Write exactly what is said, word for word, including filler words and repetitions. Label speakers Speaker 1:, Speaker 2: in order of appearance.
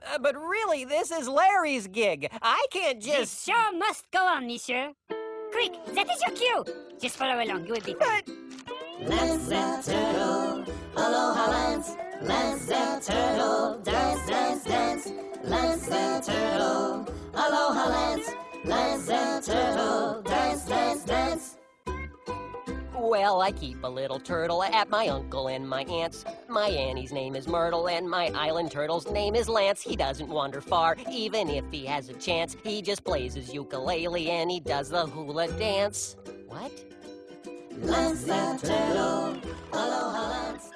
Speaker 1: Uh, but really, this is Larry's gig. I can't
Speaker 2: The
Speaker 1: just...
Speaker 2: show must go on, monsieur. Quick, that is your cue. Just follow along, you will be fine.
Speaker 1: But...
Speaker 3: Lance the Turtle, aloha Lance. Lance the Turtle, dance, dance, dance. Lance the Turtle, aloha Lance. Lance the Turtle, dance, dance, dance.
Speaker 1: Well, I keep a little turtle at my uncle and my aunt's. My Annie's name is Myrtle, and my island turtle's name is Lance. He doesn't wander far, even if he has a chance. He just plays his ukulele and he does the hula dance. What?
Speaker 3: Lance the Turtle, aloha Lance.